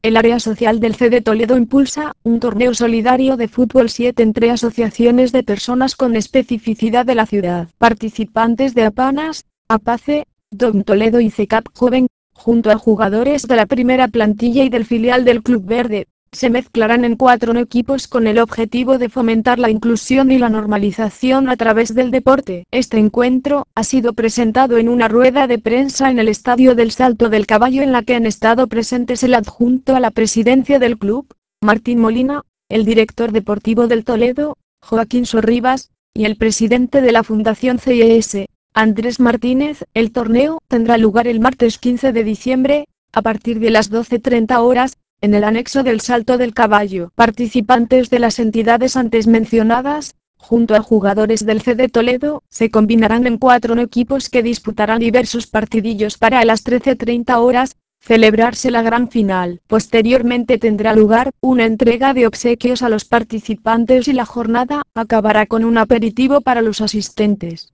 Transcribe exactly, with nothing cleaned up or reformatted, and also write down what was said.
El área social del C D Toledo impulsa un torneo solidario de fútbol siete entre asociaciones de personas con especificidad de la ciudad. Participantes de APANAS, APACE, DOM Toledo y CECAP Joven, junto a jugadores de la primera plantilla y del filial del Club Verde, se mezclarán en cuatro equipos con el objetivo de fomentar la inclusión y la normalización a través del deporte. Este encuentro ha sido presentado en una rueda de prensa en el Estadio del Salto del Caballo, en la que han estado presentes el adjunto a la presidencia del club, Martín Molina, el director deportivo del Toledo, Joaquín Sorribas, y el presidente de la Fundación C I S, Andrés Martínez. El torneo tendrá lugar el martes quince de diciembre, a partir de las doce treinta horas, en el anexo del Salto del Caballo. Participantes de las entidades antes mencionadas, junto a jugadores del C D Toledo, se combinarán en cuatro equipos que disputarán diversos partidillos para a las trece treinta horas, celebrarse la gran final. Posteriormente tendrá lugar una entrega de obsequios a los participantes y la jornada acabará con un aperitivo para los asistentes.